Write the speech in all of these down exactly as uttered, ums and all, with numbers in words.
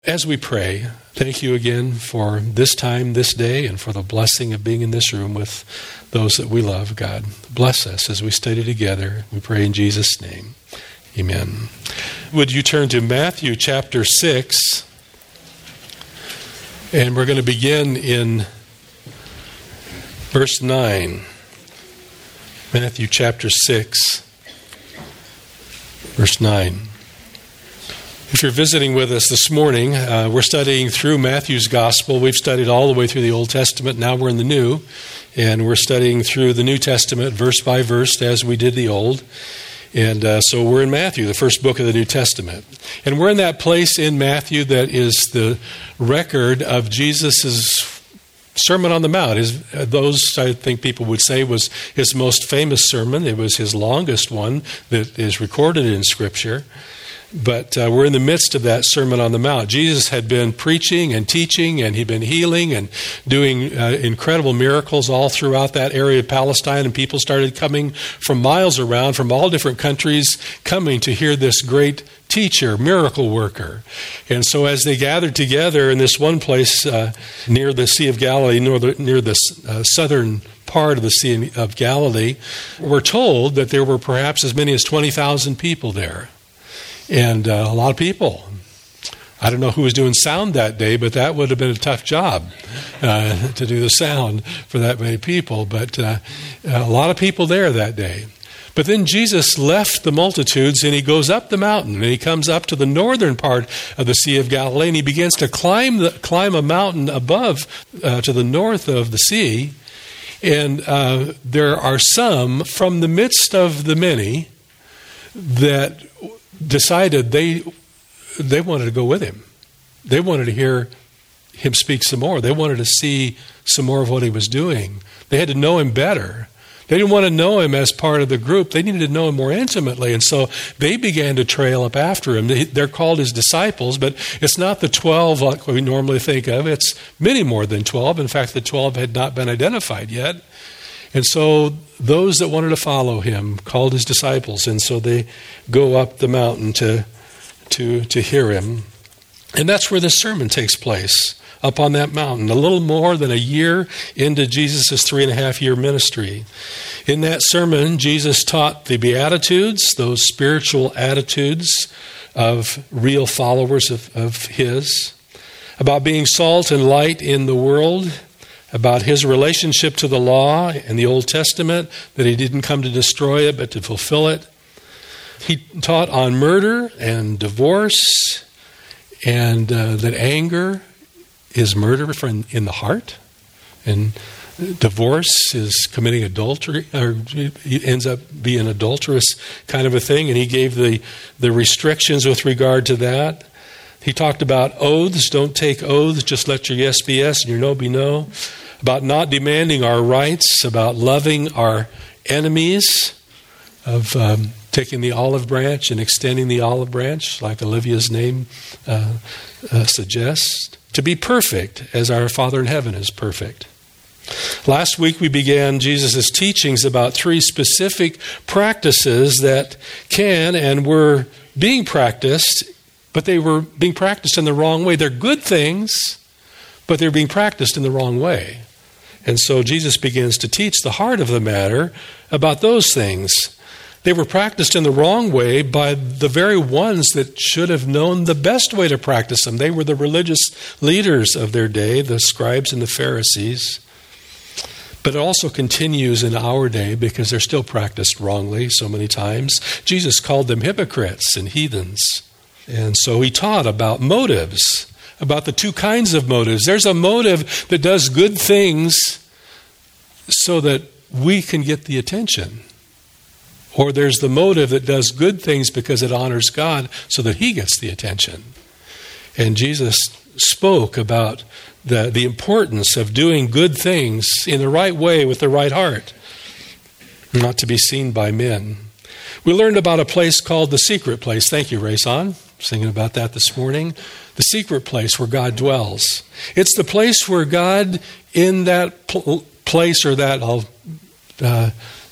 As we pray, thank you again for this time, this day, and for the blessing of being in this room with those that we love. God, bless us as we study together. We pray in Jesus' name. Amen. Would you turn to Matthew chapter six? And we're going to begin in verse nine. Matthew chapter six, verse nine. If you're visiting with us this morning, uh, we're studying through Matthew's Gospel. We've studied all the way through the Old Testament. Now we're in the New, and we're studying through the New Testament verse by verse as we did the Old. And uh, so we're in Matthew, the first book of the New Testament. And we're in that place in Matthew that is the record of Jesus' Sermon on the Mount. His, those, I think people would say, was his most famous sermon. It was his longest one that is recorded in Scripture. But uh, we're in the midst of that Sermon on the Mount. Jesus had been preaching and teaching, and he'd been healing and doing uh, incredible miracles all throughout that area of Palestine, and people started coming from miles around, from all different countries, coming to hear this great teacher, miracle worker. And so as they gathered together in this one place uh, near the Sea of Galilee, near the, near the uh, southern part of the Sea of Galilee, we're told that there were perhaps as many as twenty thousand people there. And uh, a lot of people. I don't know who was doing sound that day, but that would have been a tough job uh, to do the sound for that many people. But uh, a lot of people there that day. But then Jesus left the multitudes, and he goes up the mountain, and he comes up to the northern part of the Sea of Galilee, and he begins to climb the, climb a mountain above uh, to the north of the sea. And uh, there are some from the midst of the many that decided they they wanted to go with him. They wanted to hear him speak some more. They wanted to see some more of what he was doing. They had to know him better. They didn't want to know him as part of the group. They needed to know him more intimately. And so they began to trail up after him. They're called his disciples, but it's not the twelve like we normally think of. It's many more than twelve. In fact, the twelve had not been identified yet. And so those that wanted to follow him called his disciples, and so they go up the mountain to to to hear him. And that's where this sermon takes place, up on that mountain, a little more than a year into Jesus' three and a half year ministry. In that sermon, Jesus taught the Beatitudes, those spiritual attitudes of real followers of, of his, about being salt and light in the world, about his relationship to the law and the Old Testament, that he didn't come to destroy it, but to fulfill it. He taught on murder and divorce, and uh, that anger is murder from in the heart, and divorce is committing adultery, or it ends up being an adulterous kind of a thing, and he gave the, the restrictions with regard to that. He talked about oaths. Don't take oaths, just let your yes be yes and your no be no. About not demanding our rights, about loving our enemies, of um, taking the olive branch and extending the olive branch, like Olivia's name uh, uh, suggests. To be perfect, as our Father in heaven is perfect. Last week we began Jesus' teachings about three specific practices that can and were being practiced, but they were being practiced in the wrong way. They're good things, but they're being practiced in the wrong way. And so Jesus begins to teach the heart of the matter about those things. They were practiced in the wrong way by the very ones that should have known the best way to practice them. They were the religious leaders of their day, the scribes and the Pharisees. But it also continues in our day because they're still practiced wrongly so many times. Jesus called them hypocrites and heathens. And so he taught about motives, about the two kinds of motives. There's a motive that does good things so that we can get the attention. Or there's the motive that does good things because it honors God so that he gets the attention. And Jesus spoke about the, the importance of doing good things in the right way with the right heart, not to be seen by men. We learned about a place called the secret place. Thank you, Rayson. Singing about that this morning. The secret place where God dwells. It's the place where God, in that pl- place or that uh,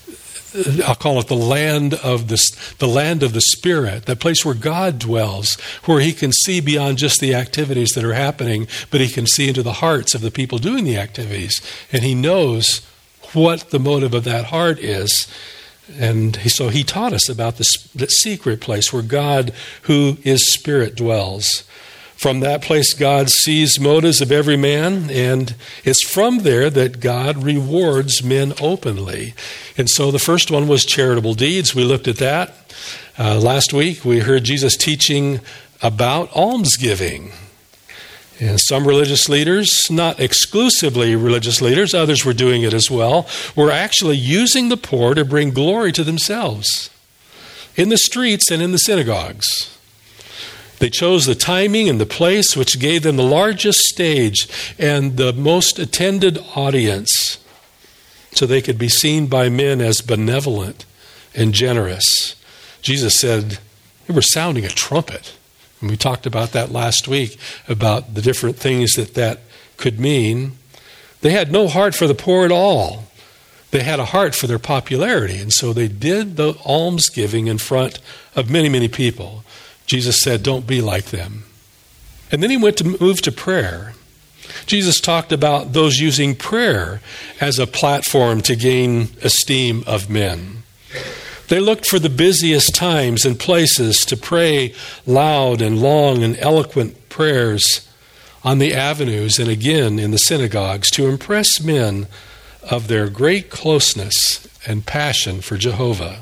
I'll call it the land of the, the land of the Spirit, that place where God dwells, where he can see beyond just the activities that are happening, but he can see into the hearts of the people doing the activities. And he knows what the motive of that heart is. And he, so he taught us about the, the secret place where God, who is Spirit, dwells. From that place, God sees motives of every man, and it's from there that God rewards men openly. And so the first one was charitable deeds. We looked at that. Uh, last week, we heard Jesus teaching about almsgiving. And some religious leaders, not exclusively religious leaders, others were doing it as well, were actually using the poor to bring glory to themselves in the streets and in the synagogues. They chose the timing and the place which gave them the largest stage and the most attended audience so they could be seen by men as benevolent and generous. Jesus said they were sounding a trumpet. And we talked about that last week, about the different things that that could mean. They had no heart for the poor at all. They had a heart for their popularity. And so they did the almsgiving in front of many, many people. Jesus said, don't be like them. And then he went to move to prayer. Jesus talked about those using prayer as a platform to gain esteem of men. They looked for the busiest times and places to pray loud and long and eloquent prayers on the avenues and again in the synagogues to impress men of their great closeness and passion for Jehovah.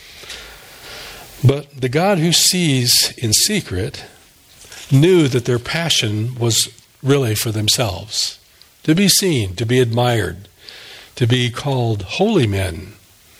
But the God who sees in secret knew that their passion was really for themselves, to be seen, to be admired, to be called holy men.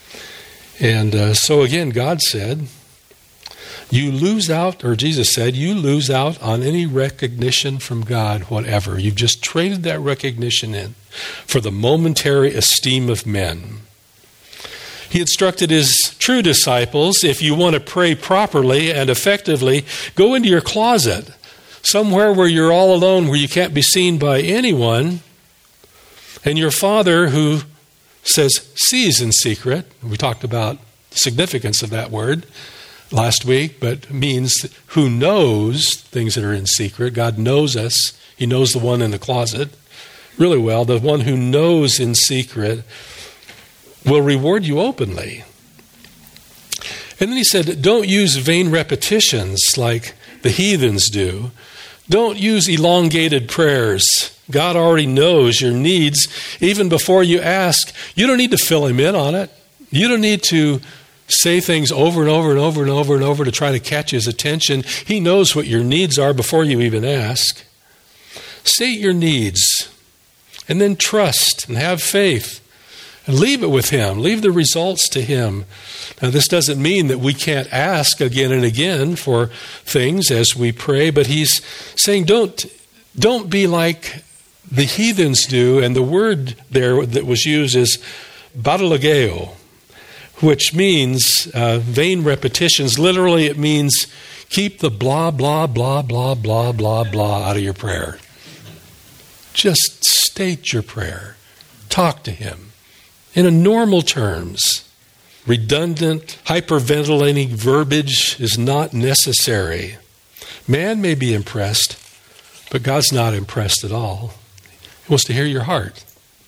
And uh, so again, God said, you lose out, or Jesus said, you lose out on any recognition from God, whatever. You've just traded that recognition in for the momentary esteem of men. He instructed his true disciples, if you want to pray properly and effectively, go into your closet, somewhere where you're all alone, where you can't be seen by anyone. And your Father, who says sees in secret, we talked about the significance of that word last week, but means who knows things that are in secret. God knows us. He knows the one in the closet really well. The one who knows in secret will reward you openly. And then he said, don't use vain repetitions like the heathens do. Don't use elongated prayers. God already knows your needs even before you ask. You don't need to fill him in on it. You don't need to say things over and over and over and over and over to try to catch his attention. He knows what your needs are before you even ask. State your needs and then trust and have faith. And leave it with him. Leave the results to him. Now, this doesn't mean that we can't ask again and again for things as we pray, but he's saying don't, don't be like the heathens do. And the word there that was used is batalogeo, which means uh, vain repetitions. Literally, it means keep the blah, blah, blah, blah, blah, blah, blah out of your prayer. Just state your prayer. Talk to him in a normal terms. Redundant, hyperventilating verbiage is not necessary. Man may be impressed, but God's not impressed at all. He wants to hear your heart.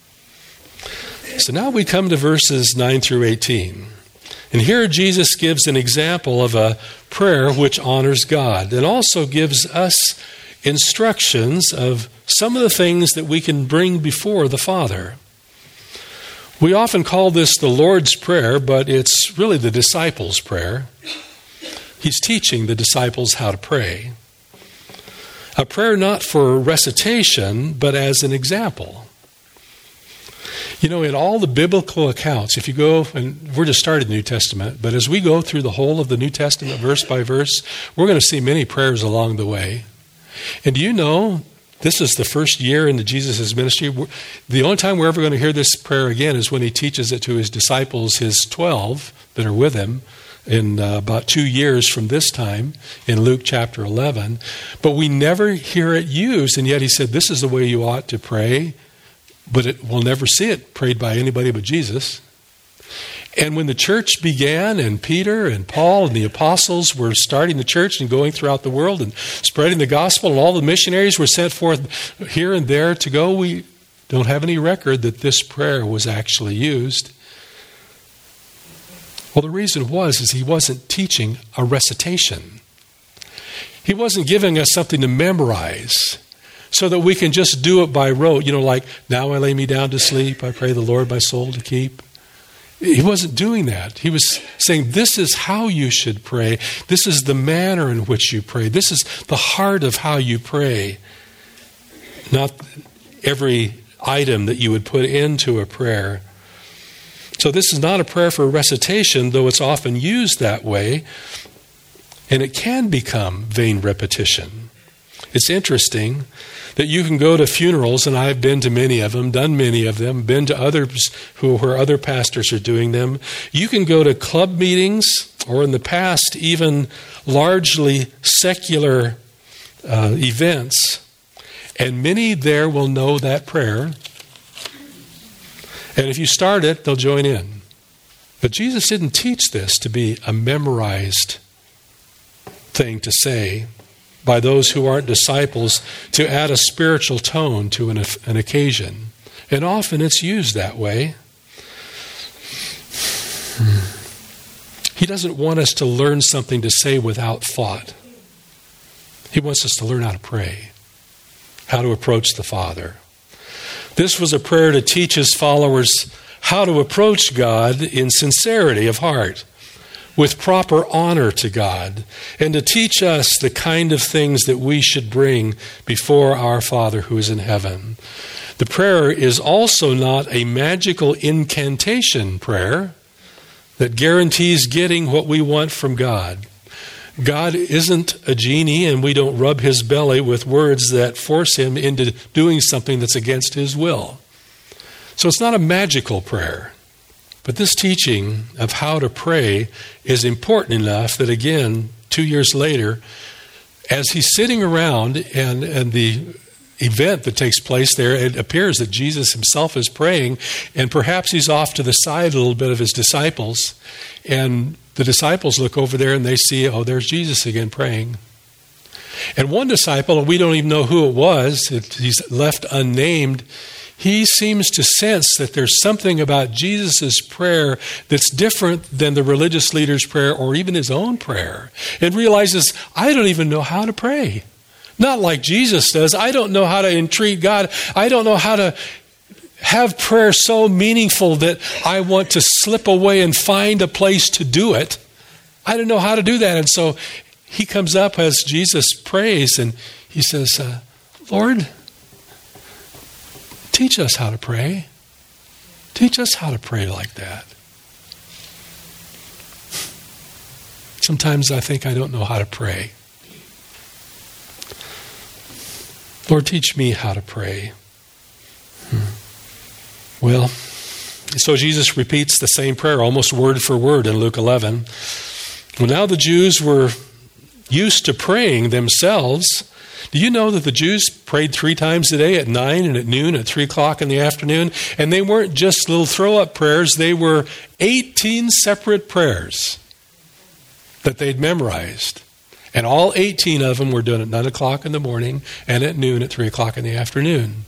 So now we come to verses nine through eighteen. And here Jesus gives an example of a prayer which honors God and also gives us instructions of some of the things that we can bring before the Father. We often call this the Lord's Prayer, but it's really the disciples' prayer. He's teaching the disciples how to pray. A prayer not for recitation, but as an example. You know, in all the biblical accounts, if you go, and we're just started the New Testament, but as we go through the whole of the New Testament verse by verse, we're going to see many prayers along the way. And do you know, this is the first year into Jesus' ministry. The only time we're ever going to hear this prayer again is when he teaches it to his disciples, his twelve that are with him, in uh, about two years from this time in Luke chapter eleven. But we never hear it used, and yet he said, this is the way you ought to pray, but it, we'll never see it prayed by anybody but Jesus. And when the church began, and Peter and Paul and the apostles were starting the church and going throughout the world and spreading the gospel, and all the missionaries were sent forth here and there to go, we don't have any record that this prayer was actually used. Well, the reason was is he wasn't teaching a recitation. He wasn't giving us something to memorize so that we can just do it by rote. You know, like, now I lay me down to sleep, I pray the Lord my soul to keep. He wasn't doing that. He was saying, this is how you should pray. This is the manner in which you pray. This is the heart of how you pray. Not every item that you would put into a prayer. So this is not a prayer for recitation, though it's often used that way. And it can become vain repetition. It's interesting that you can go to funerals, and I've been to many of them, done many of them, been to others who where other pastors are doing them. You can go to club meetings, or in the past, even largely secular uh, events, and many there will know that prayer. And if you start it, they'll join in. But Jesus didn't teach this to be a memorized thing to say by those who aren't disciples, to add a spiritual tone to an, an occasion. And often it's used that way. He doesn't want us to learn something to say without thought. He wants us to learn how to pray, how to approach the Father. This was a prayer to teach his followers how to approach God in sincerity of heart, with proper honor to God, and to teach us the kind of things that we should bring before our Father who is in heaven. The prayer is also not a magical incantation prayer that guarantees getting what we want from God. God isn't a genie, and we don't rub his belly with words that force him into doing something that's against his will. So it's not a magical prayer. But this teaching of how to pray is important enough that, again, two years later, as he's sitting around and, and the event that takes place there, it appears that Jesus himself is praying, and perhaps he's off to the side a little bit of his disciples, and the disciples look over there and they see, oh, there's Jesus again praying. And one disciple, and we don't even know who it was, it, he's left unnamed, he seems to sense that there's something about Jesus' prayer that's different than the religious leader's prayer or even his own prayer, and realizes, I don't even know how to pray. Not like Jesus does. I don't know how to entreat God. I don't know how to have prayer so meaningful that I want to slip away and find a place to do it. I don't know how to do that. And so he comes up as Jesus prays and he says, uh, Lord, teach us how to pray. Teach us how to pray like that. Sometimes I think I don't know how to pray. Lord, teach me how to pray. Hmm. Well, so Jesus repeats the same prayer, almost word for word in Luke eleven. Well, now the Jews were used to praying themselves. Do you know that the Jews prayed three times a day, at nine and at noon, at three o'clock in the afternoon? And they weren't just little throw-up prayers. They were eighteen separate prayers that they'd memorized. And all eighteen of them were done at nine o'clock in the morning and at noon at three o'clock in the afternoon.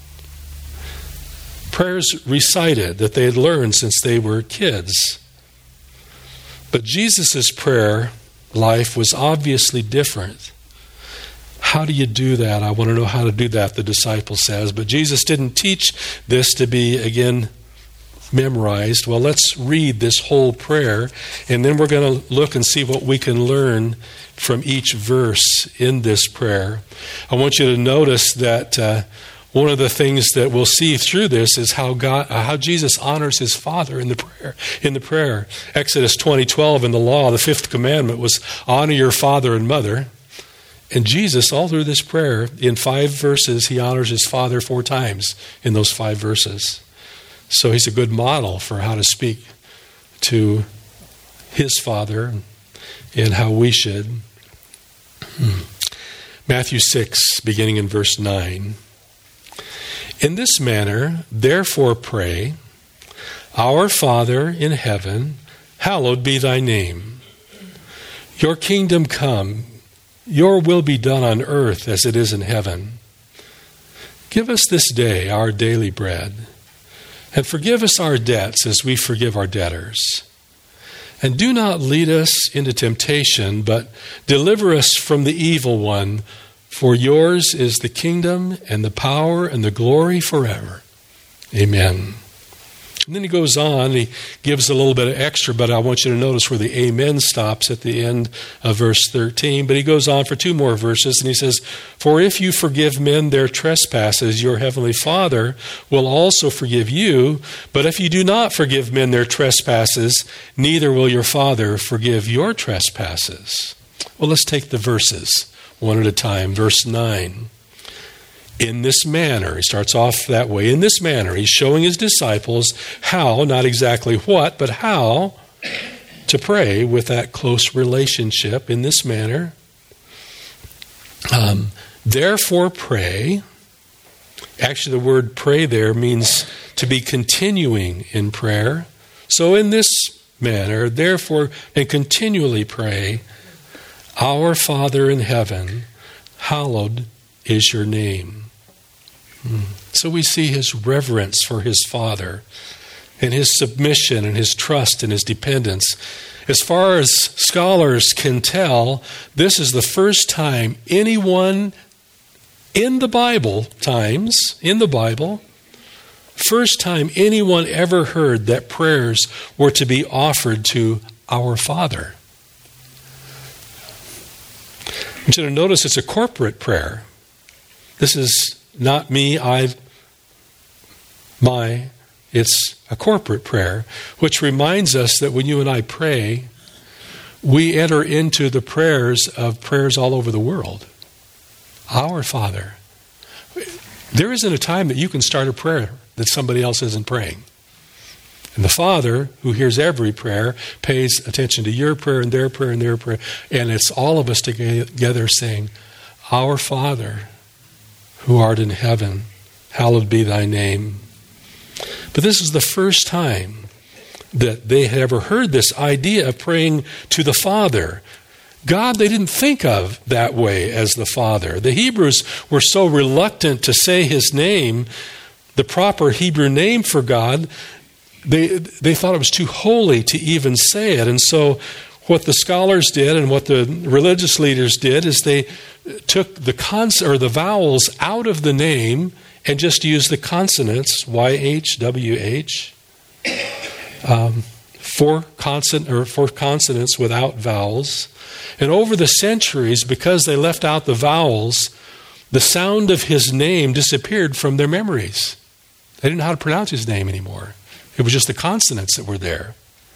Prayers recited that they had learned since they were kids. But Jesus' prayer life was obviously different. How do you do that? I want to know how to do that, the disciple says. But Jesus didn't teach this to be, again, memorized. Well, let's read this whole prayer, and then we're going to look and see what we can learn from each verse in this prayer. I want you to notice that uh, one of the things that we'll see through this is how God, uh, how Jesus honors his Father in the prayer. In the prayer, Exodus twenty twelve in the law, the fifth commandment was honor your father and mother. And Jesus, all through this prayer, in five verses, he honors his Father four times in those five verses. So he's a good model for how to speak to his Father and how we should. Hmm. Matthew six, beginning in verse nine. In this manner, therefore pray, Our Father in heaven, hallowed be thy name. Your kingdom come, your will be done on earth as it is in heaven. Give us this day our daily bread, and forgive us our debts as we forgive our debtors. And do not lead us into temptation, but deliver us from the evil one. For yours is the kingdom and the power and the glory forever. Amen. And then he goes on, he gives a little bit of extra, but I want you to notice where the amen stops at the end of verse thirteen. But he goes on for two more verses, and he says, for if you forgive men their trespasses, your heavenly Father will also forgive you. But if you do not forgive men their trespasses, neither will your Father forgive your trespasses. Well, let's take the verses one at a time. Verse nine. In this manner, he starts off that way, in this manner, he's showing his disciples how, not exactly what, but how to pray with that close relationship in this manner. Um, therefore pray. Actually, the word pray there means to be continuing in prayer. So in this manner, therefore, and continually pray, our Father in heaven, hallowed is your name. So we see his reverence for his Father and his submission and his trust and his dependence. As far as scholars can tell, this is the first time anyone in the Bible times, in the Bible, first time anyone ever heard that prayers were to be offered to our Father. I want you to notice it's a corporate prayer. This is not me, I, my. It's a corporate prayer, which reminds us that when you and I pray, we enter into the prayers of prayers all over the world. Our Father. There isn't a time that you can start a prayer that somebody else isn't praying. And the Father, who hears every prayer, pays attention to your prayer and their prayer and their prayer. And it's all of us together saying, our Father, who art in heaven, hallowed be thy name. But this is the first time that they had ever heard this idea of praying to the Father. God, they didn't think of that way as the Father. The Hebrews were so reluctant to say his name, the proper Hebrew name for God. They, they thought it was too holy to even say it. And so what the scholars did and what the religious leaders did is they took the cons- or the vowels out of the name and just used the consonants, Y H W H, um, four consonant or four consonants without vowels. And over the centuries, because they left out the vowels, the sound of his name disappeared from their memories. They didn't know how to pronounce his name anymore. It was just the consonants that were there.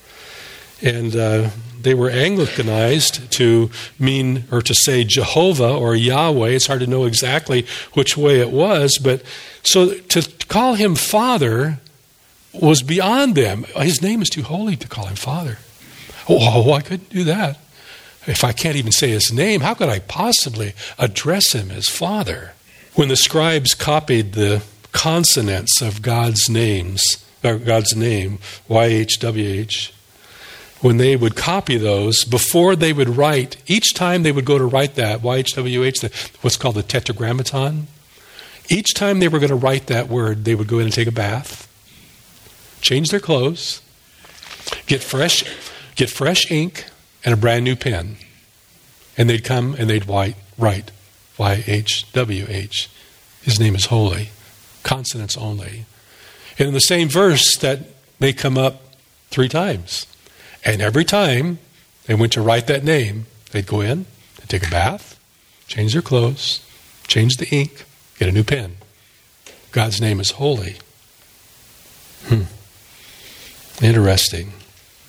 And uh, they were Anglicanized to mean, or to say Jehovah or Yahweh. It's hard to know exactly which way it was. But so to call him Father was beyond them. His name is too holy to call him Father. Oh, I couldn't do that. If I can't even say his name, how could I possibly address him as Father? When the scribes copied the consonants of God's names, or God's name, Y H W H, when they would copy those, before they would write, each time they would go to write that, Y H W H, the, what's called the tetragrammaton, each time they were going to write that word, they would go in and take a bath, change their clothes, get fresh, get fresh ink, and a brand new pen. And they'd come and they'd write, write Y H W H. His name is holy. Consonants only. And in the same verse, that may come up three times. And every time they went to write that name, they'd go in, they'd take a bath, change their clothes, change the ink, get a new pen. God's name is holy. Hmm. Interesting.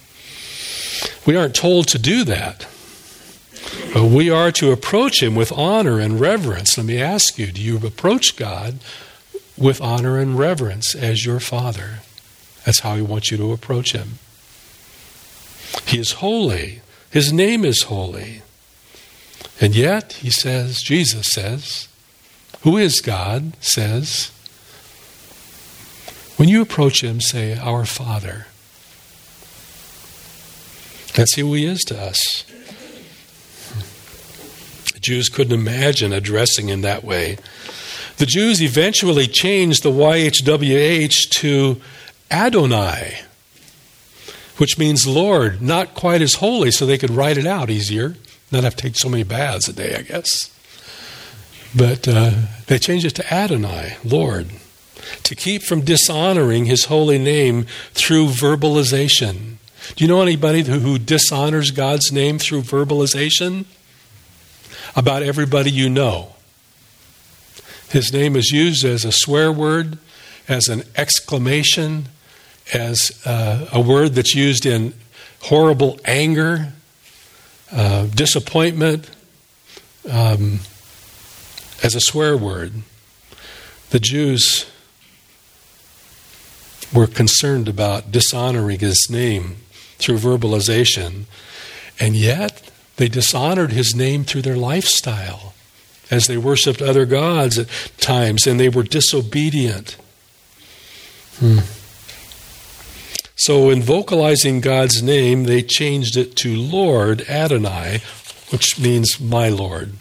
We aren't told to do that. But we are to approach him with honor and reverence. Let me ask you, do you approach God with honor and reverence as your Father? That's how he wants you to approach him. He is holy. His name is holy. And yet, he says, Jesus says, who is God, says, When you approach him, say, Our Father. That's who he is to us. The Jews couldn't imagine addressing him that way. The Jews eventually changed the Y H W H to Adonai, which means Lord, not quite as holy, so they could write it out easier. Not have to take so many baths a day, I guess. But uh, they changed it to Adonai, Lord, to keep from dishonoring his holy name through verbalization. Do you know anybody who, who dishonors God's name through verbalization? About everybody you know. His name is used as a swear word, as an exclamation, as uh, a word that's used in horrible anger, uh, disappointment, um, as a swear word. The Jews were concerned about dishonoring his name through verbalization, and yet they dishonored his name through their lifestyle as they worshiped other gods at times, and they were disobedient. Hmm. So in vocalizing God's name, they changed it to Lord, Adonai, which means my Lord.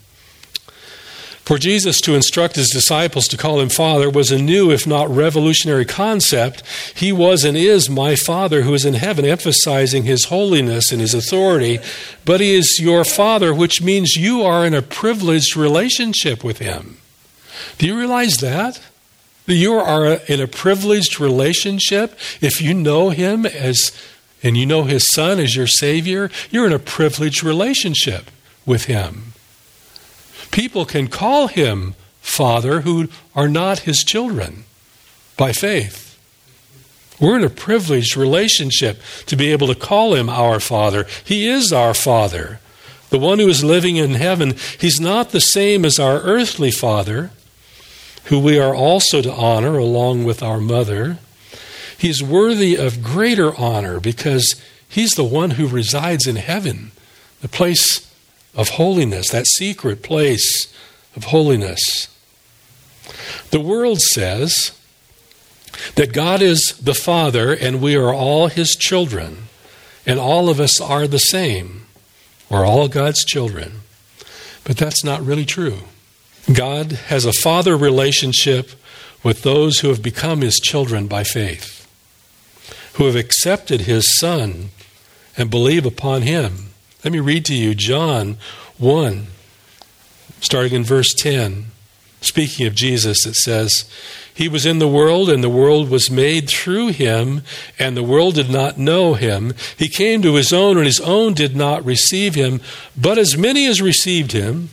For Jesus to instruct his disciples to call him Father was a new, if not revolutionary concept. He was and is my Father who is in heaven, emphasizing his holiness and his authority. But he is your Father, which means you are in a privileged relationship with him. Do you realize that? That you are in a privileged relationship if you know him as, and you know his Son as your Savior. You're in a privileged relationship with him. People can call him Father who are not his children by faith. We're in a privileged relationship to be able to call him our Father. He is our Father. The one who is living in heaven, he's not the same as our earthly father, who we are also to honor along with our mother. He's worthy of greater honor because he's the one who resides in heaven, the place of holiness, that secret place of holiness. The world says that God is the Father and we are all his children, and all of us are the same. We're all God's children. But that's not really true. God has a father relationship with those who have become his children by faith, who have accepted his Son and believe upon him. Let me read to you John one, starting in verse ten. Speaking of Jesus, it says, He was in the world, and the world was made through him, and the world did not know him. He came to his own, and his own did not receive him. But as many as received him,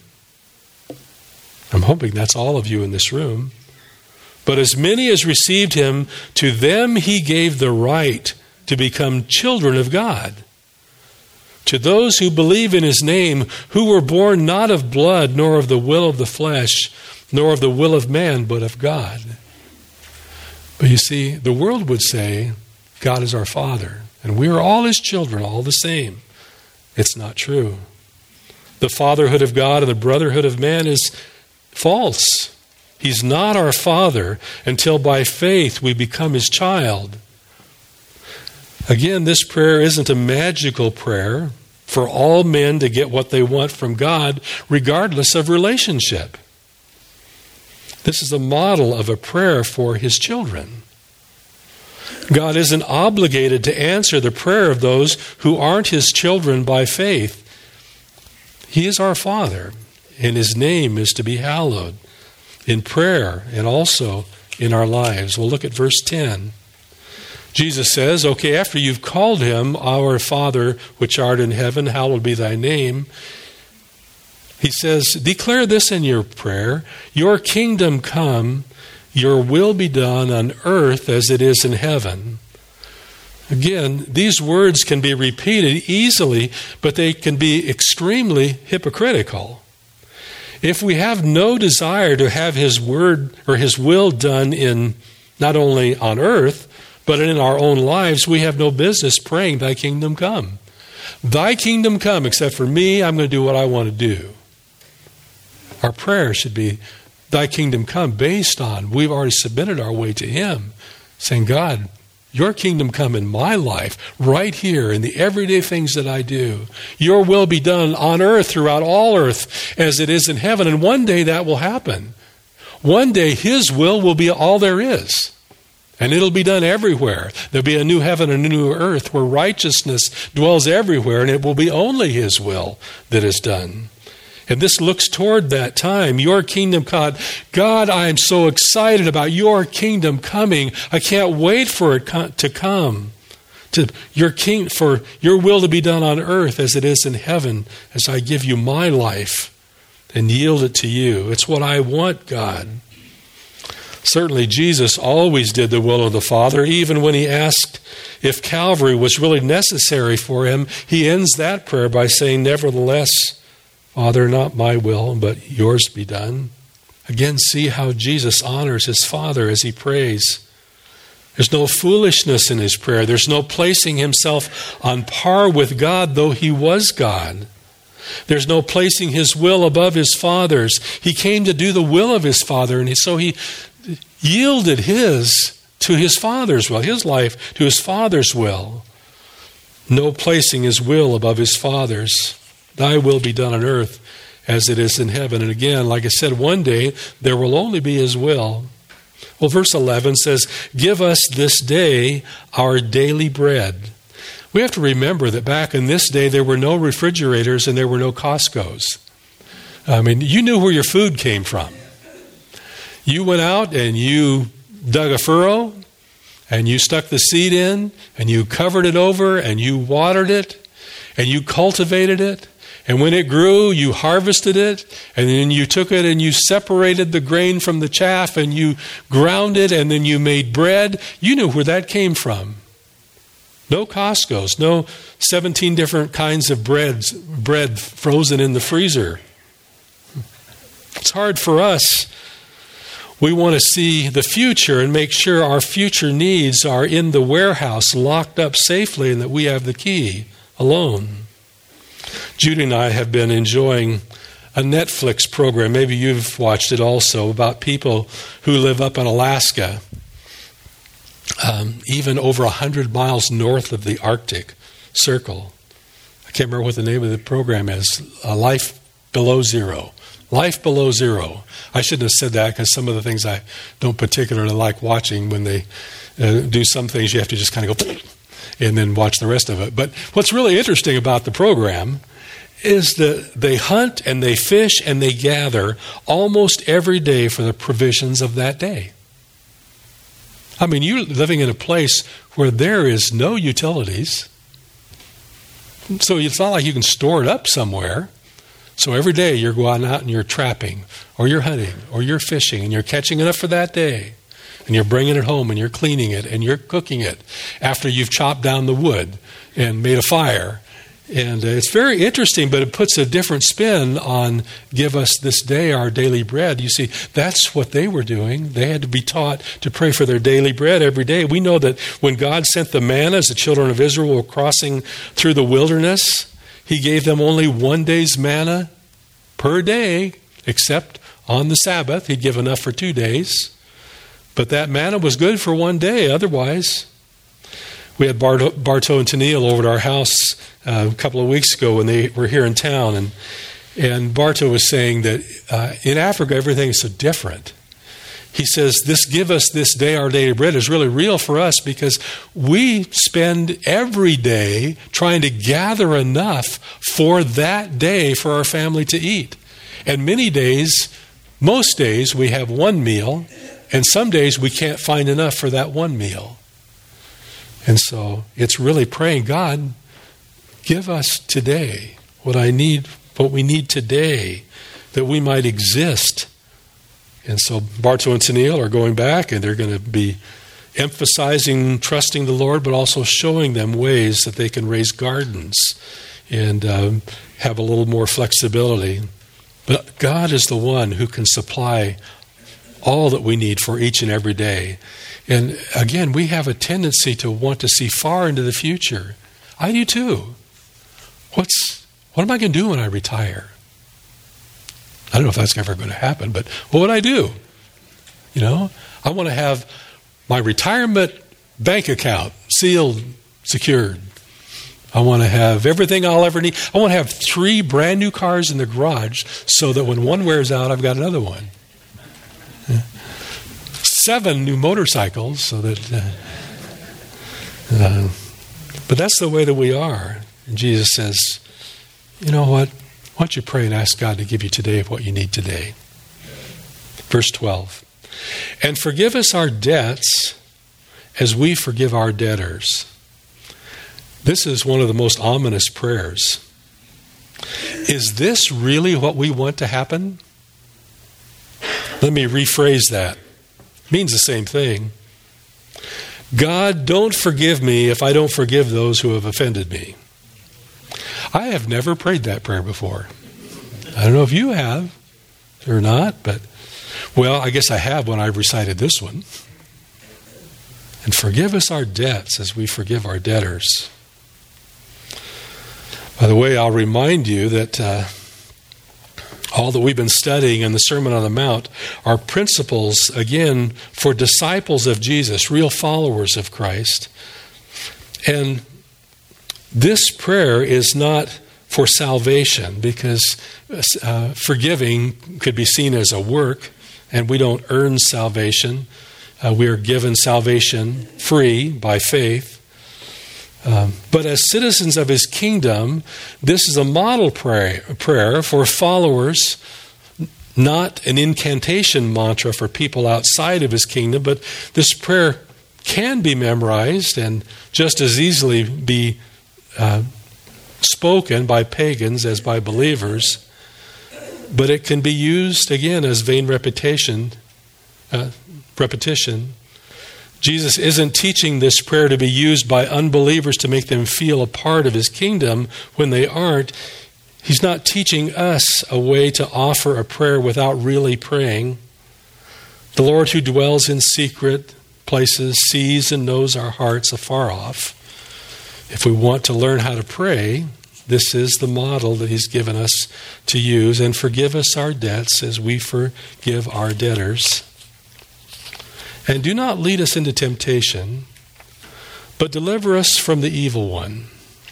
I'm hoping that's all of you in this room, but as many as received him, to them he gave the right to become children of God. To those who believe in his name, who were born not of blood, nor of the will of the flesh, nor of the will of man, but of God. But you see, the world would say, God is our Father, and we are all his children, all the same. It's not true. The fatherhood of God and the brotherhood of man is false. He's not our Father until by faith we become his child. Again, this prayer isn't a magical prayer for all men to get what they want from God, regardless of relationship. This is a model of a prayer for his children. God isn't obligated to answer the prayer of those who aren't his children by faith. He is our Father, and his name is to be hallowed in prayer and also in our lives. We'll look at verse ten. Jesus says, okay, after you've called him, Our Father, which art in heaven, hallowed be thy name. He says, declare this in your prayer, your kingdom come, your will be done on earth as it is in heaven. Again, these words can be repeated easily, but they can be extremely hypocritical. If we have no desire to have his word or his will done in not only on earth, but in our own lives, we have no business praying, thy kingdom come. Thy kingdom come, except for me, I'm going to do what I want to do. Our prayer should be, thy kingdom come, based on we've already submitted our way to him, saying, God, your kingdom come in my life, right here, in the everyday things that I do. Your will be done on earth, throughout all earth, as it is in heaven. And one day that will happen. One day his will will be all there is. And it'll be done everywhere. There'll be a new heaven and a new earth where righteousness dwells everywhere, and it will be only his will that is done. And this looks toward that time. Your kingdom, God. God, I am so excited about your kingdom coming. I can't wait for it to come. To your king, for your will to be done on earth as it is in heaven, as I give you my life and yield it to you. It's what I want, God. Certainly, Jesus always did the will of the Father. Even when he asked if Calvary was really necessary for him, he ends that prayer by saying, nevertheless, Father, not my will, but yours be done. Again, see how Jesus honors his Father as he prays. There's no foolishness in his prayer. There's no placing himself on par with God, though he was God. There's no placing his will above his Father's. He came to do the will of his Father, and so he yielded his to his Father's will, his life to his Father's will. No placing his will above his Father's. Thy will be done on earth as it is in heaven. And again, like I said, one day there will only be his will. Well, verse eleven says, give us this day our daily bread. We have to remember that back in this day there were no refrigerators and there were no Costco's. I mean, you knew where your food came from. You went out and you dug a furrow and you stuck the seed in and you covered it over and you watered it and you cultivated it. And when it grew, you harvested it, and then you took it and you separated the grain from the chaff and you ground it, and then you made bread. You knew where that came from. No Costco's, no seventeen different kinds of breads, bread frozen in the freezer. It's hard for us. We want to see the future and make sure our future needs are in the warehouse, locked up safely, and that we have the key alone. Judy and I have been enjoying a Netflix program, maybe you've watched it also, about people who live up in Alaska, um, even over one hundred miles north of the Arctic Circle. I can't remember what the name of the program is. Uh, Life Below Zero. Life Below Zero. I shouldn't have said that because some of the things I don't particularly like watching, when they uh, do some things, you have to just kind of go and then watch the rest of it. But what's really interesting about the program is that they hunt and they fish and they gather almost every day for the provisions of that day. I mean, you're living in a place where there is no utilities. So it's not like you can store it up somewhere. So every day you're going out and you're trapping, or you're hunting, or you're fishing, and you're catching enough for that day. And you're bringing it home and you're cleaning it and you're cooking it after you've chopped down the wood and made a fire. And uh, it's very interesting, but it puts a different spin on give us this day our daily bread. You see, that's what they were doing. They had to be taught to pray for their daily bread every day. We know that when God sent the manna as the children of Israel were crossing through the wilderness, he gave them only one day's manna per day, except on the Sabbath. He'd give enough for two days. But that manna was good for one day. Otherwise, we had Barto, Bartow and Tennille over at our house uh, a couple of weeks ago when they were here in town. And, and Bartow was saying that uh, in Africa, everything is so different. He says, this give us this day our daily bread is really real for us because we spend every day trying to gather enough for that day for our family to eat. And many days, most days, we have one meal. And some days we can't find enough for that one meal. And so it's really praying, God, give us today what I need, what we need today, that we might exist. And so Bartow and Tennille are going back, and they're going to be emphasizing trusting the Lord, but also showing them ways that they can raise gardens and um, have a little more flexibility. But God is the one who can supply all that we need for each and every day. And again, we have a tendency to want to see far into the future. I do too. What's what am I going to do when I retire? I don't know if that's ever going to happen, but what would I do? You know, I want to have my retirement bank account sealed, secured. I want to have everything I'll ever need. I want to have three brand new cars in the garage so that when one wears out, I've got another one. Seven new motorcycles so that... Uh, uh, but that's the way that we are. And Jesus says, you know what? Why don't you pray and ask God to give you today what you need today? Verse twelve. And forgive us our debts as we forgive our debtors. This is one of the most ominous prayers. Is this really what we want to happen? Let me rephrase that. It means the same thing. God, don't forgive me if I don't forgive those who have offended me. I have never prayed that prayer before. I don't know if you have or not, but, well, I guess I have when I recited this one. And forgive us our debts as we forgive our debtors. By the way, I'll remind you that uh, all that we've been studying in the Sermon on the Mount are principles, again, for disciples of Jesus, real followers of Christ. And this prayer is not for salvation, because uh, forgiving could be seen as a work, and we don't earn salvation. Uh, we are given salvation free by faith. Um, but as citizens of his kingdom, this is a model prayer, prayer for followers, not an incantation mantra for people outside of his kingdom, but this prayer can be memorized and just as easily be uh, spoken by pagans as by believers. But it can be used, again, as vain repetition. Uh, repetition. Jesus isn't teaching this prayer to be used by unbelievers to make them feel a part of his kingdom when they aren't. He's not teaching us a way to offer a prayer without really praying. The Lord who dwells in secret places sees and knows our hearts afar off. If we want to learn how to pray, this is the model that he's given us to use. And forgive us our debts as we forgive our debtors. And do not lead us into temptation, but deliver us from the evil one.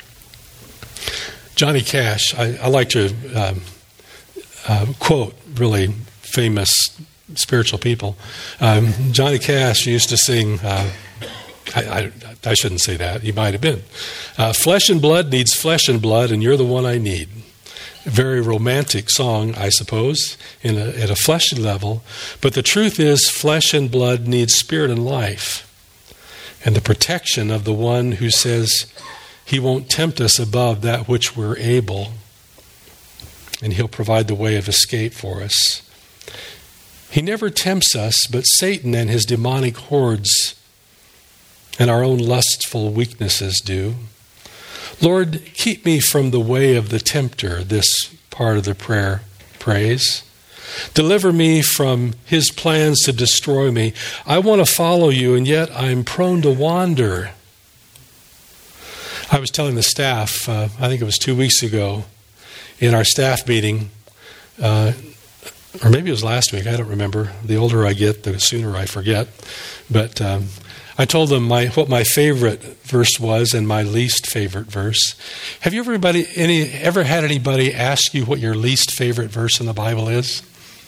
Johnny Cash, I, I like to um, uh, quote really famous spiritual people. Um, Johnny Cash used to sing, uh, I, I, I shouldn't say that, he might have been. Uh, flesh and blood needs flesh and blood, and you're the one I need. A very romantic song, I suppose, in a, at a fleshly level. But the truth is, flesh and blood needs spirit and life. And the protection of the one who says he won't tempt us above that which we're able. And he'll provide the way of escape for us. He never tempts us, but Satan and his demonic hordes and our own lustful weaknesses do. Lord, keep me from the way of the tempter, this part of the prayer prays. Deliver me from his plans to destroy me. I want to follow you, and yet I'm prone to wander. I was telling the staff, uh, I think it was two weeks ago, in our staff meeting, uh, or maybe it was last week, I don't remember. The older I get, the sooner I forget. But um, I told them my what my favorite verse was and my least favorite verse. Have you ever, anybody, any, ever had anybody ask you what your least favorite verse in the Bible is?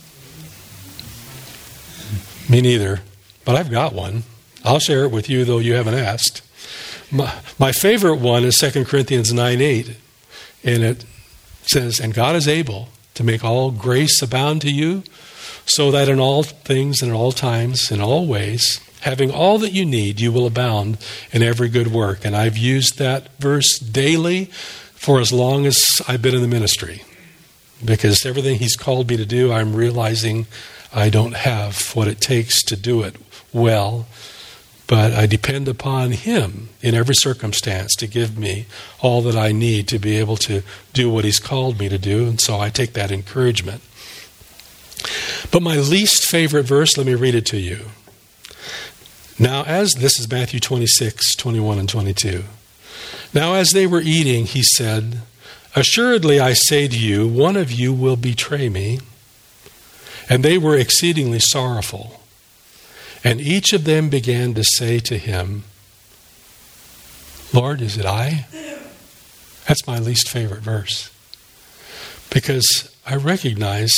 Me neither, but I've got one. I'll share it with you, though you haven't asked. My, my favorite one is Second Corinthians nine eight, and it says, "And God is able to make all grace abound to you, so that in all things and at all times, in all ways, having all that you need, you will abound in every good work." And I've used that verse daily for as long as I've been in the ministry. Because everything he's called me to do, I'm realizing I don't have what it takes to do it well. But I depend upon him in every circumstance to give me all that I need to be able to do what he's called me to do. And so I take that encouragement. But my least favorite verse, let me read it to you. Now, as this is Matthew twenty-six, twenty-one and twenty-two. Now, as they were eating, he said, "Assuredly, I say to you, one of you will betray me." And they were exceedingly sorrowful. And each of them began to say to him, Lord, is it I? That's my least favorite verse. Because I recognize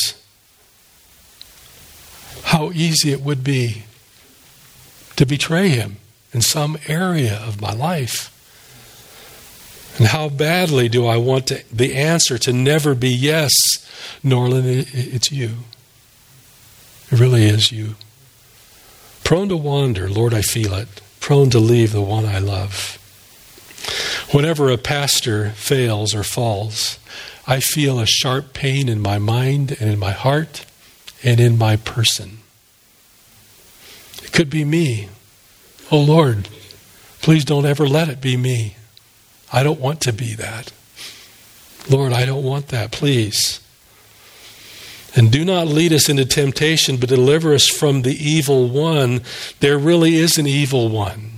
how easy it would be to betray him in some area of my life. And how badly do I want to, the answer to never be yes, Norland, it's you. It really is you. Prone to wander, Lord, I feel it. Prone to leave the one I love. Whenever a pastor fails or falls, I feel a sharp pain in my mind and in my heart and in my person. It could be me. Oh Lord, please don't ever let it be me. I don't want to be that. Lord, I don't want that, please. And do not lead us into temptation, but deliver us from the evil one. There really is an evil one.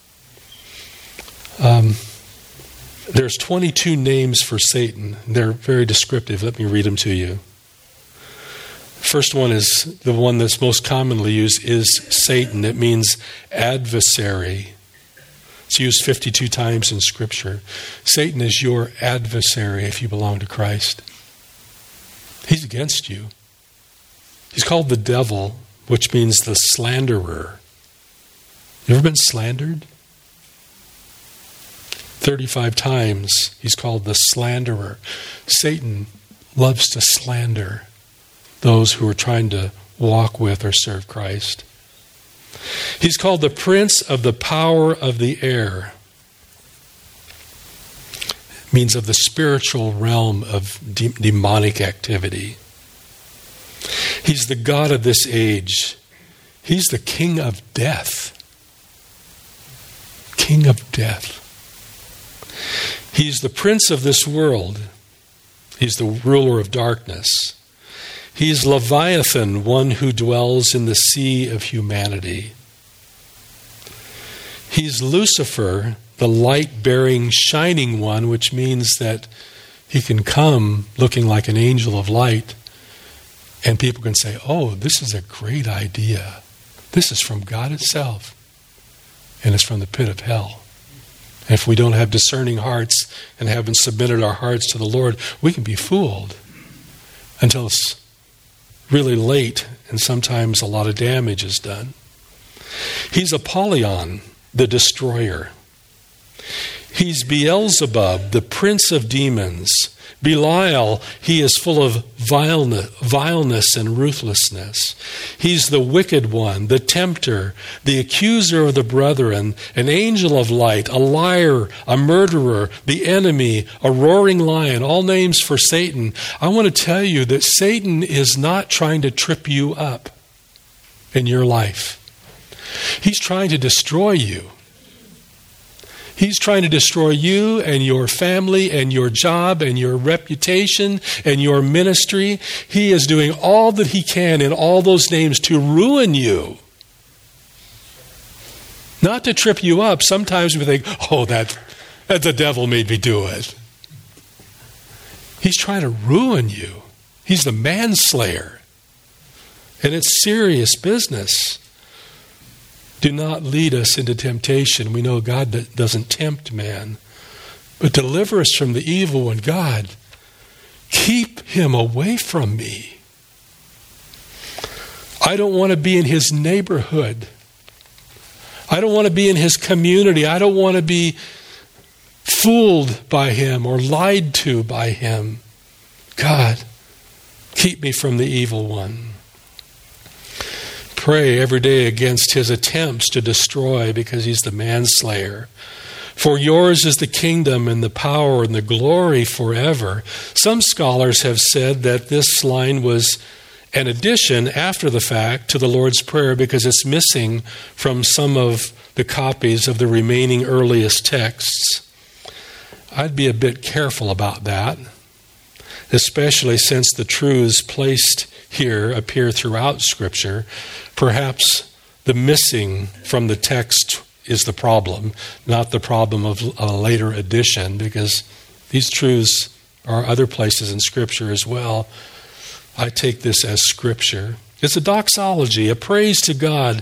Um, there's twenty-two names for Satan. They're very descriptive. Let me read them to you. First one is the one that's most commonly used is Satan. It means adversary. It's used fifty-two times in Scripture. Satan is your adversary if you belong to Christ. He's against you. He's called the devil, which means the slanderer. You ever been slandered? thirty-five times he's called the slanderer. Satan loves to slander those who are trying to walk with or serve Christ. He's called the prince of the power of the air. It means of the spiritual realm of de- demonic activity. He's the god of this age. He's the king of death. King of death. He's the prince of this world. He's the ruler of darkness. He's Leviathan, one who dwells in the sea of humanity. He's Lucifer, the light-bearing, shining one, which means that he can come looking like an angel of light, and people can say, oh, this is a great idea. This is from God itself, and it's from the pit of hell. And if we don't have discerning hearts and haven't submitted our hearts to the Lord, we can be fooled until it's really late, and sometimes a lot of damage is done. He's Apollyon, the destroyer. He's Beelzebub, the prince of demons. Belial, he is full of vileness, vileness and ruthlessness. He's the wicked one, the tempter, the accuser of the brethren, an angel of light, a liar, a murderer, the enemy, a roaring lion, all names for Satan. I want to tell you that Satan is not trying to trip you up in your life. He's trying to destroy you. He's trying to destroy you and your family and your job and your reputation and your ministry. He is doing all that he can in all those names to ruin you. Not to trip you up. Sometimes we think, oh, that, that the devil made me do it. He's trying to ruin you. He's the manslayer. And it's serious business. Do not lead us into temptation. We know God doesn't tempt man. But deliver us from the evil one. God, keep him away from me. I don't want to be in his neighborhood. I don't want to be in his community. I don't want to be fooled by him or lied to by him. God, keep me from the evil one. Pray every day against his attempts to destroy, because he's the manslayer. For yours is the kingdom and the power and the glory forever. Some scholars have said that this line was an addition after the fact to the Lord's Prayer because it's missing from some of the copies of the remaining earliest texts. I'd be a bit careful about that, especially since the truths placed here appear throughout Scripture. Perhaps the missing from the text is the problem, not the problem of a later addition, because these truths are other places in Scripture as well. I take this as Scripture. It's a doxology, a praise to God,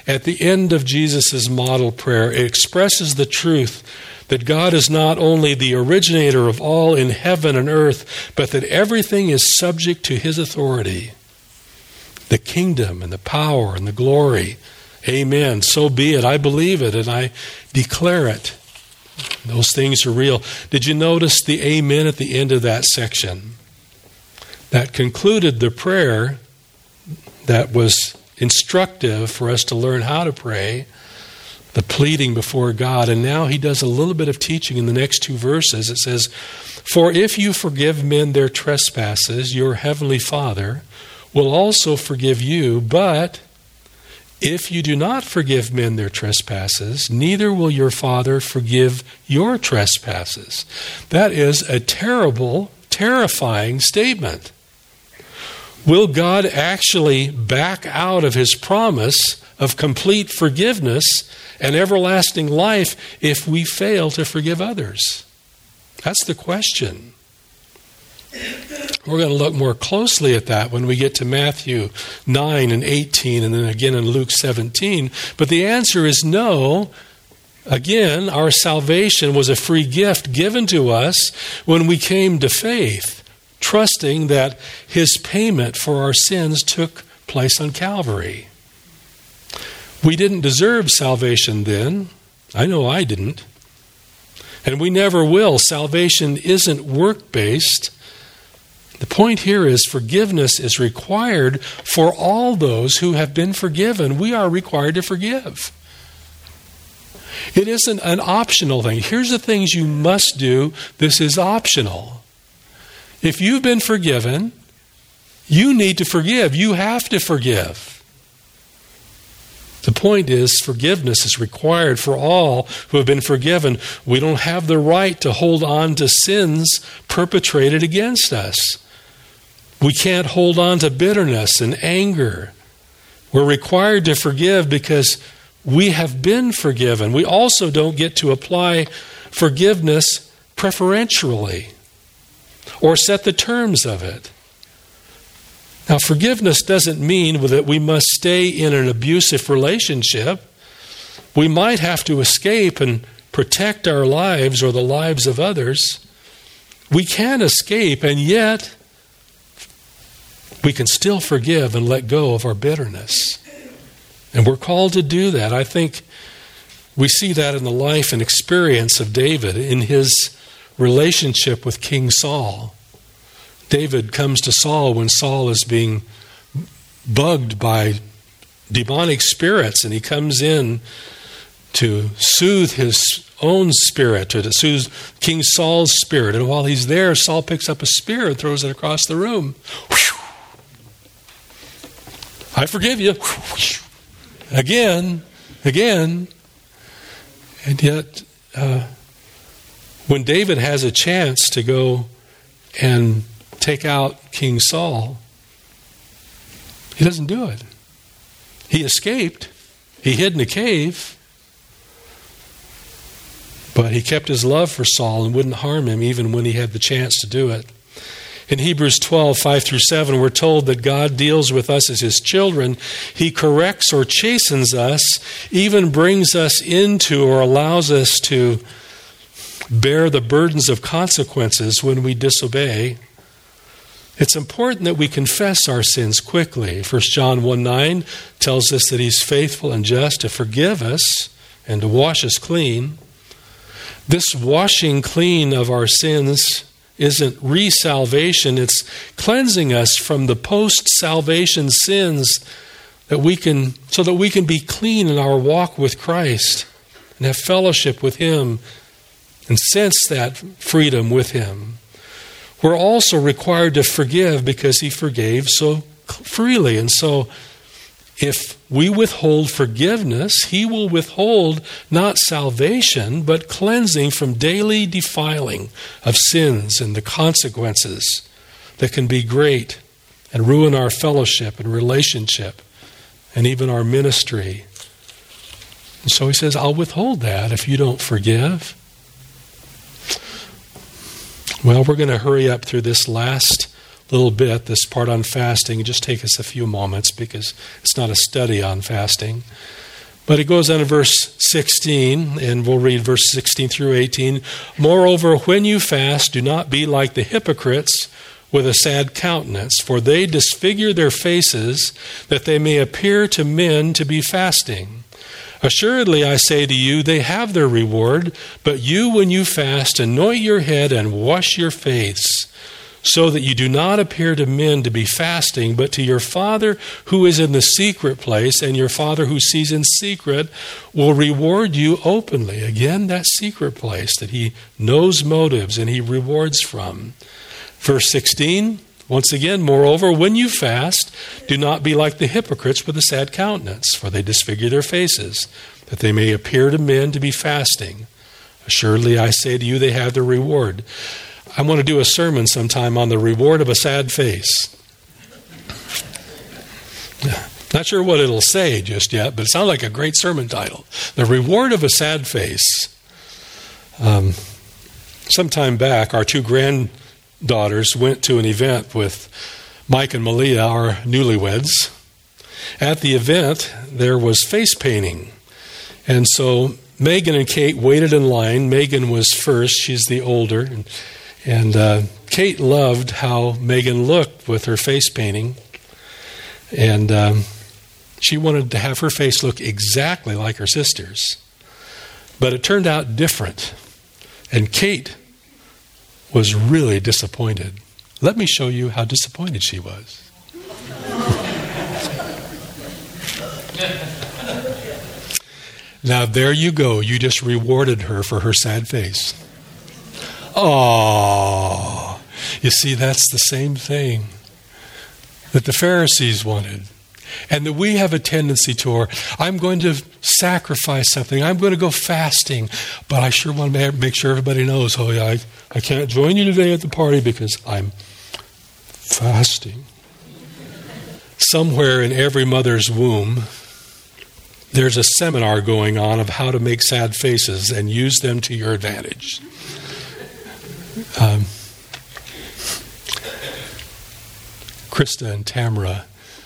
at the end of Jesus' model prayer, it expresses the truth that God is not only the originator of all in heaven and earth, but that everything is subject to his authority. The kingdom and the power and the glory. Amen. So be it. I believe it and I declare it. Those things are real. Did you notice the amen at the end of that section? That concluded the prayer that was instructive for us to learn how to pray, the pleading before God. And now he does a little bit of teaching in the next two verses. It says, "For if you forgive men their trespasses, your heavenly Father will also forgive you. But if you do not forgive men their trespasses, neither will your Father forgive your trespasses." That is a terrible, terrifying statement. Will God actually back out of his promise of complete forgiveness and everlasting life if we fail to forgive others? That's the question. We're going to look more closely at that when we get to Matthew nine and eighteen and then again in Luke seventeen. But the answer is no. Again, our salvation was a free gift given to us when we came to faith, trusting that his payment for our sins took place on Calvary. We didn't deserve salvation then. I know I didn't. And we never will. Salvation isn't work-based. The point here is forgiveness is required for all those who have been forgiven. We are required to forgive. It isn't an optional thing. Here's the things you must do. This is optional. If you've been forgiven, you need to forgive. You have to forgive. The point is, forgiveness is required for all who have been forgiven. We don't have the right to hold on to sins perpetrated against us. We can't hold on to bitterness and anger. We're required to forgive because we have been forgiven. We also don't get to apply forgiveness preferentially or set the terms of it. Now, forgiveness doesn't mean that we must stay in an abusive relationship. We might have to escape and protect our lives or the lives of others. We can escape, and yet we can still forgive and let go of our bitterness. And we're called to do that. I think we see that in the life and experience of David in his relationship with King Saul. David comes to Saul when Saul is being bugged by demonic spirits, and he comes in to soothe his own spirit, to soothe King Saul's spirit. And while he's there, Saul picks up a spear and throws it across the room. I forgive you. Again, again. And yet, uh, when David has a chance to go and take out King Saul, he doesn't do it. He escaped. He hid in a cave. But he kept his love for Saul and wouldn't harm him even when he had the chance to do it. In Hebrews twelve, five through seven, we're told that God deals with us as his children. He corrects or chastens us, even brings us into or allows us to bear the burdens of consequences when we disobey. It's important that we confess our sins quickly. First John one nine tells us that he's faithful and just to forgive us and to wash us clean. This washing clean of our sins isn't re-salvation. It's cleansing us from the post-salvation sins that we can, so that we can be clean in our walk with Christ and have fellowship with him and sense that freedom with him. We're also required to forgive because he forgave so freely. And so if we withhold forgiveness, he will withhold not salvation, but cleansing from daily defiling of sins and the consequences that can be great and ruin our fellowship and relationship and even our ministry. And so he says, I'll withhold that if you don't forgive. Well, we're going to hurry up through this last little bit, this part on fasting. Just take us a few moments because it's not a study on fasting. But it goes on to verse sixteen, and we'll read verse sixteen through eighteen. Moreover, when you fast, do not be like the hypocrites with a sad countenance, for they disfigure their faces, that they may appear to men to be fasting. Assuredly, I say to you, they have their reward. But you, when you fast, anoint your head and wash your face, so that you do not appear to men to be fasting, but to your Father who is in the secret place, and your Father who sees in secret will reward you openly. Again, that secret place that he knows motives and he rewards from. Verse sixteen, once again, moreover, when you fast, do not be like the hypocrites with a sad countenance, for they disfigure their faces, that they may appear to men to be fasting. Assuredly, I say to you, they have their reward. I want to do a sermon sometime on the reward of a sad face. Not sure what it'll say just yet, but it sounds like a great sermon title. The reward of a sad face. Um, sometime back, our two granddaughters went to an event with Mike and Malia, our newlyweds. At the event, there was face painting. And so Megan and Kate waited in line. Megan was first. She's the older. And And uh, Kate loved how Megan looked with her face painting. And um, she wanted to have her face look exactly like her sister's. But it turned out different. And Kate was really disappointed. Let me show you how disappointed she was. Now, there you go. You just rewarded her for her sad face. Oh, you see, that's the same thing that the Pharisees wanted. And that we have a tendency toward, I'm going to sacrifice something. I'm going to go fasting. But I sure want to make sure everybody knows, oh, yeah, I, I can't join you today at the party because I'm fasting. Somewhere in every mother's womb, there's a seminar going on of how to make sad faces and use them to your advantage. Um, Krista and Tamara,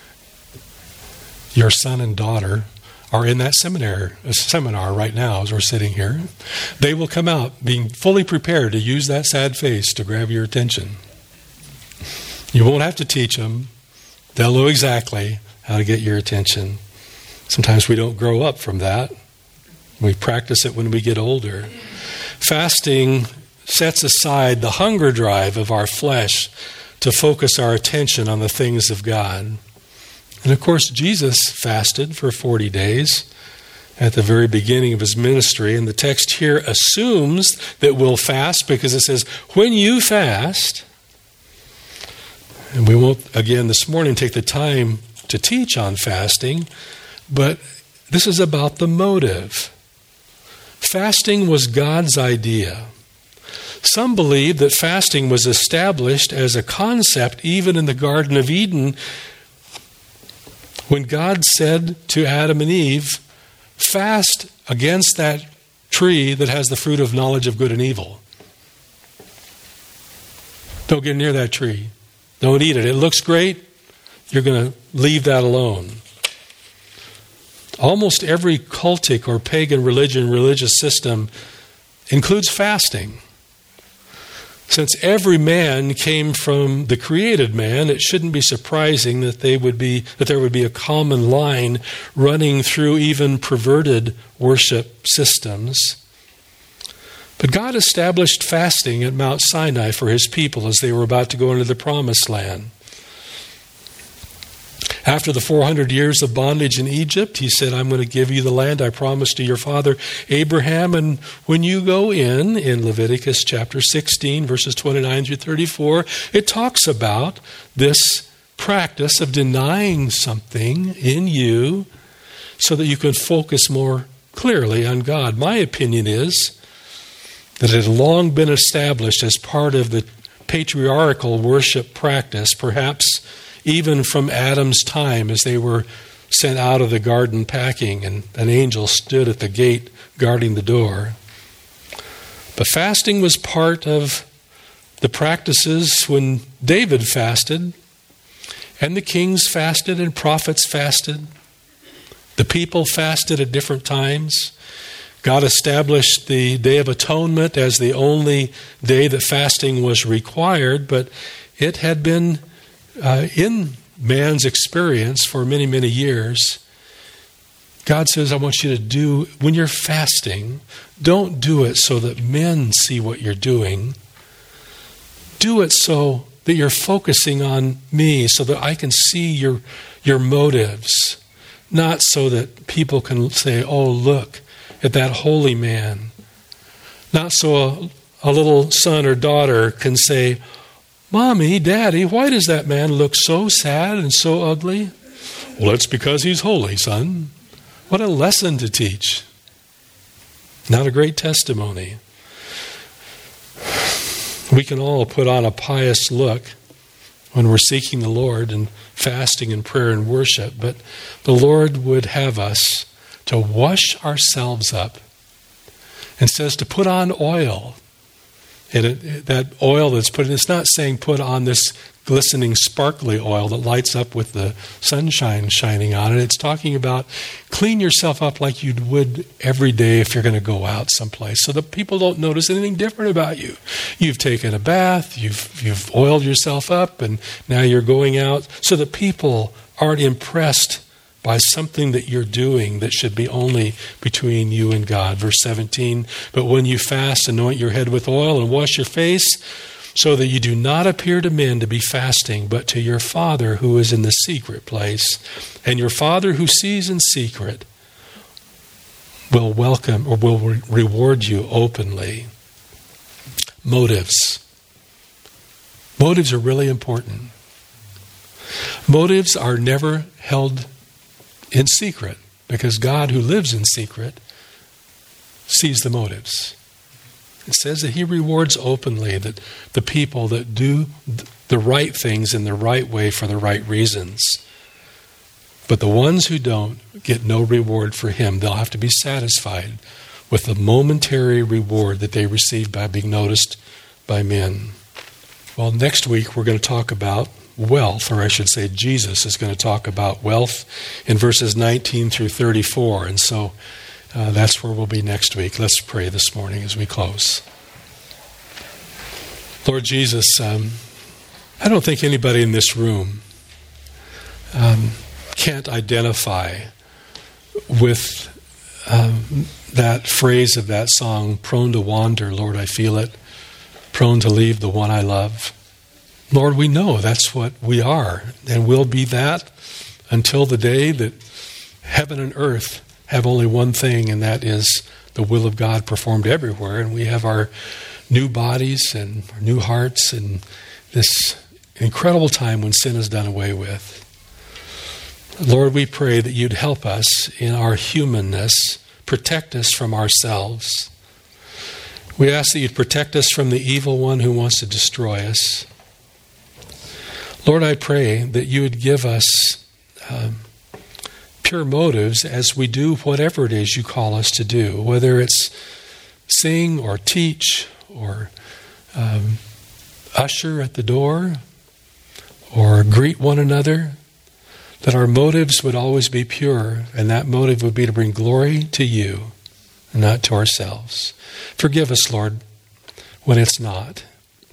your son and daughter, are in that seminar, a seminar right now as we're sitting here. They will come out being fully prepared to use that sad face to grab your attention. You won't have to teach them. They'll know exactly how to get your attention. Sometimes we don't grow up from that. We practice it when we get older. Fasting sets aside the hunger drive of our flesh to focus our attention on the things of God. And of course, Jesus fasted for forty days at the very beginning of his ministry. And the text here assumes that we'll fast because it says, when you fast, and we won't, again, this morning take the time to teach on fasting, but this is about the motive. Fasting was God's idea. Some believe that fasting was established as a concept even in the Garden of Eden when God said to Adam and Eve, fast against that tree that has the fruit of knowledge of good and evil. Don't get near that tree. Don't eat it. It looks great. You're going to leave that alone. Almost every cultic or pagan religion, religious system includes fasting. Since every man came from the created man, it shouldn't be surprising that they would be that there would be a common line running through even perverted worship systems. But God established fasting at Mount Sinai for his people as they were about to go into the promised land. After the four hundred years of bondage in Egypt, he said, I'm going to give you the land I promised to your father Abraham. And when you go in, in Leviticus chapter sixteen, verses twenty-nine through thirty-four, it talks about this practice of denying something in you so that you can focus more clearly on God. My opinion is that it had long been established as part of the patriarchal worship practice, perhaps even from Adam's time as they were sent out of the garden packing and an angel stood at the gate guarding the door. But fasting was part of the practices when David fasted and the kings fasted and prophets fasted The people fasted at different times. God established the Day of Atonement as the only day that fasting was required, but it had been uh, in man's experience for many, many years. God says, I want you to do, when you're fasting, don't do it so that men see what you're doing. Do it so that you're focusing on me, so that I can see your, your motives. Not so that people can say, oh, look at that holy man. Not so a, a little son or daughter can say, Mommy, Daddy, why does that man look so sad and so ugly? Well, it's because he's holy, son. What a lesson to teach. Not a great testimony. We can all put on a pious look when we're seeking the Lord and fasting and prayer and worship, but the Lord would have us to wash ourselves up, and says to put on oil. And it, it, that oil that's put in, it's not saying put on this glistening, sparkly oil that lights up with the sunshine shining on it. It's talking about clean yourself up like you would every day if you're going to go out someplace, so that people don't notice anything different about you. You've taken a bath, you've you've oiled yourself up, and now you're going out, so that people aren't impressed by something that you're doing that should be only between you and God. Verse seventeen, but when you fast, anoint your head with oil and wash your face, so that you do not appear to men to be fasting, but to your Father who is in the secret place. And your Father who sees in secret will welcome or will re- reward you openly. Motives. Motives are really important. Motives are never held in secret, because God, who lives in secret, sees the motives. It says that he rewards openly that the people that do the right things in the right way for the right reasons. But the ones who don't get no reward for him. They'll have to be satisfied with the momentary reward that they receive by being noticed by men. Well, next week we're going to talk about wealth, or I should say Jesus is going to talk about wealth in verses nineteen through thirty-four. And so uh, that's where we'll be next week. Let's pray this morning as we close. Lord Jesus, um, I don't think anybody in this room um, can't identify with um, that phrase of that song, prone to wander, Lord, I feel it, prone to leave the one I love. Lord, we know that's what we are, and we'll be that until the day that heaven and earth have only one thing, and that is the will of God performed everywhere, and we have our new bodies and our new hearts and this incredible time when sin is done away with. Lord, we pray that you'd help us in our humanness, protect us from ourselves. We ask that you'd protect us from the evil one who wants to destroy us. Lord, I pray that you would give us um, pure motives as we do whatever it is you call us to do, whether it's sing or teach or um, usher at the door or greet one another, that our motives would always be pure, and that motive would be to bring glory to you and not to ourselves. Forgive us, Lord, when it's not.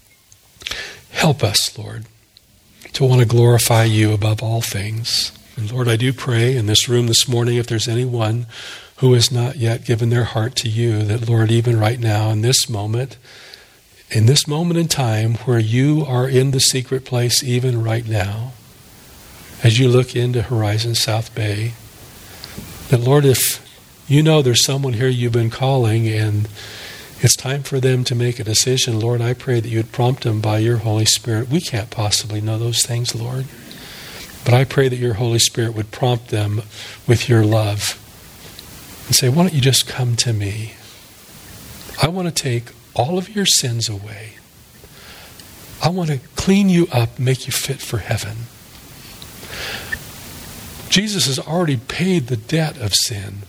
Help us, Lord, to want to glorify you above all things. And Lord, I do pray in this room this morning, if there's anyone who has not yet given their heart to you, that Lord, even right now in this moment, in this moment in time where you are in the secret place, even right now, as you look into Horizon South Bay, that Lord, if you know there's someone here you've been calling and it's time for them to make a decision, Lord, I pray that you would prompt them by your Holy Spirit. We can't possibly know those things, Lord. But I pray that your Holy Spirit would prompt them with your love and say, why don't you just come to me? I want to take all of your sins away. I want to clean you up, make you fit for heaven. Jesus has already paid the debt of sin.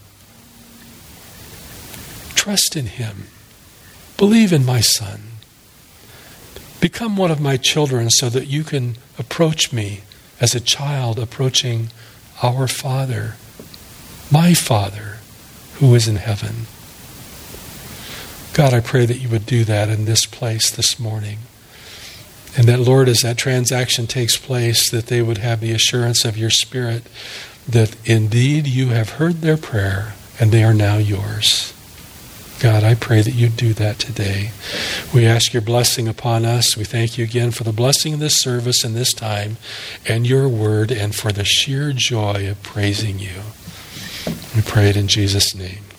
Trust in him. Believe in my Son. Become one of my children so that you can approach me as a child approaching our Father. my Father who is in heaven. God, I pray that you would do that in this place this morning. And that, Lord, as that transaction takes place, that they would have the assurance of your Spirit that indeed you have heard their prayer and they are now yours. God, I pray that you do that today. We ask your blessing upon us. We thank you again for the blessing of this service and this time and your word and for the sheer joy of praising you. We pray it in Jesus' name.